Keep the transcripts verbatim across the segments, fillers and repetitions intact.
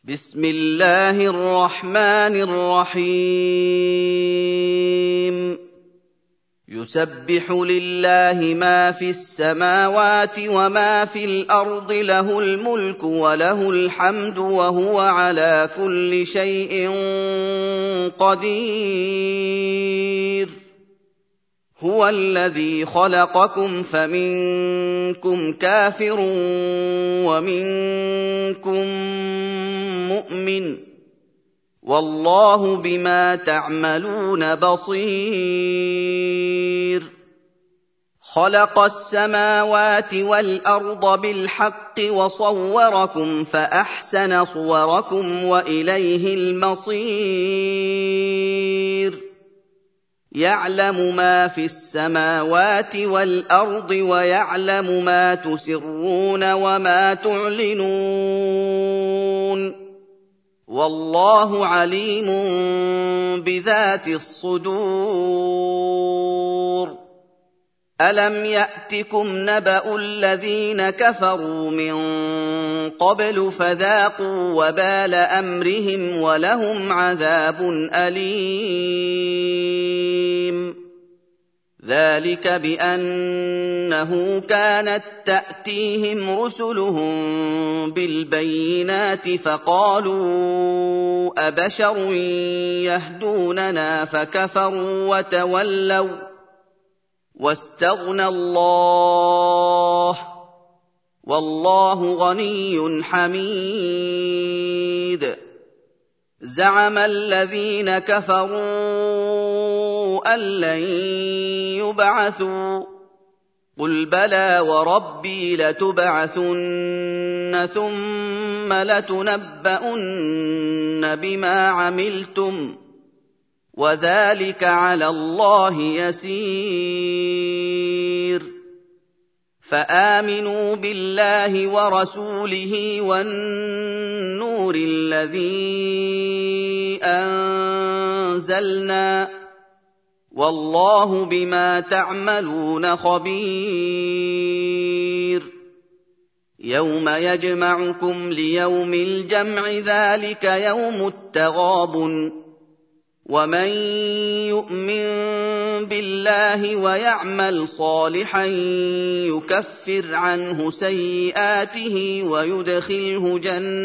بسم الله الرحمن الرحيم يسبح لله ما في السماوات وما في الأرض له الملك وله الحمد وهو على كل شيء قدير هو الذي خلقكم فمنكم كافر ومنكم مؤمن والله بما تعملون بصير خلق السماوات والأرض بالحق وصوركم فأحسن صوركم وإليه المصير يعلم ما في السماوات والأرض ويعلم ما تسرون وما تعلنون والله عليم بذات الصدور ألم يأتكم نبأ الذين كفروا من قبل فذاقوا وبال أمرهم ولهم عذاب أليم ذلك بأنه كانت تأتيهم رسلهم بالبينات فقالوا أبشر يهدوننا فكفروا وتولوا واستغنى الله والله غني حميد زعم الذين كفروا أن لن يبعثوا قل بلى وربي لتبعثن ثم لتنبؤن بما عملتم وذلك على الله يسير فآمنوا بالله ورسوله والنور الذي أنزلنا والله بما تعملون خبير يوم يجمعكم ليوم الجمع ذلك يوم التغابن ومن يؤمن بالله ويعمل صالحا يكفر عنه سيئاته ويدخله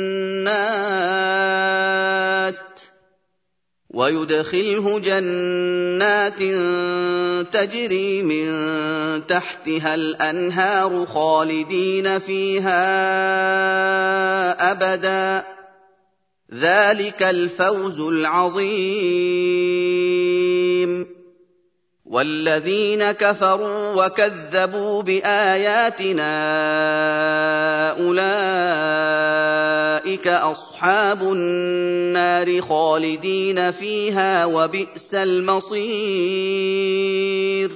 جنات ويدخله جنات تجري من تحتها الأنهار خالدين فيها أبدا ذلك الفوز العظيم والذين كفروا وكذبوا بآياتنا أولئك أصحاب النار خالدين فيها وبئس المصير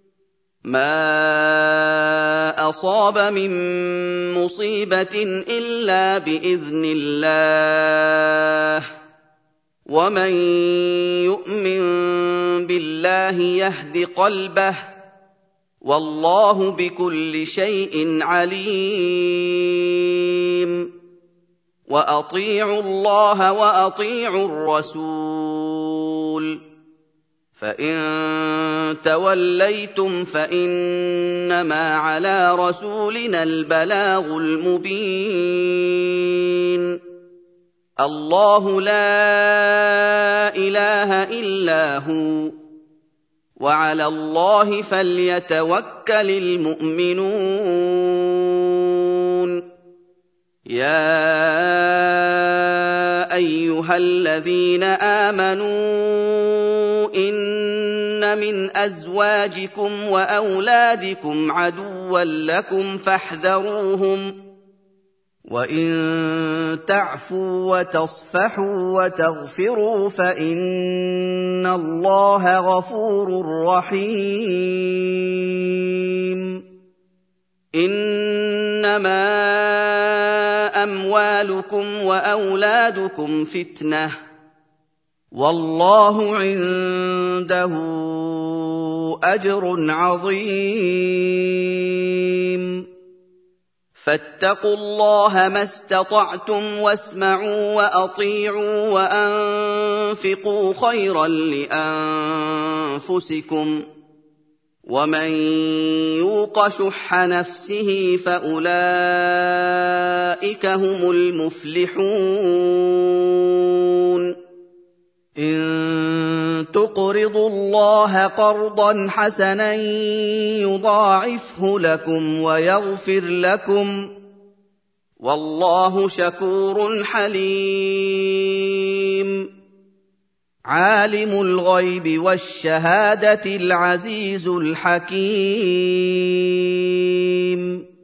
ما أصاب من مصيبة إلا بإذن الله ومن يؤمن بالله يهد قلبه والله بكل شيء عليم وأطيعوا الله وأطيعوا الرسول فإن توليتم فإنما على رسولنا البلاغ المبين الله لا إله إلا هو وعلى الله فليتوكل المؤمنون يا أيها الذين آمنوا إن من أزواجكم وأولادكم عدوا لكم فاحذروهم وإن تعفوا وتصفحوا وتغفروا فإن الله غفور رحيم إنما أموالكم وأولادكم فتنة والله عنده أجر عظيم فاتقوا الله ما استطعتم واسمعوا واطيعوا وانفقوا خيرا لانفسكم ومن يوق شح نفسه فاولئك هم المفلحون إن تقرضوا الله قرضا حسنا يضاعفه لكم ويغفر لكم والله شكور حليم عالم الغيب والشهادة العزيز الحكيم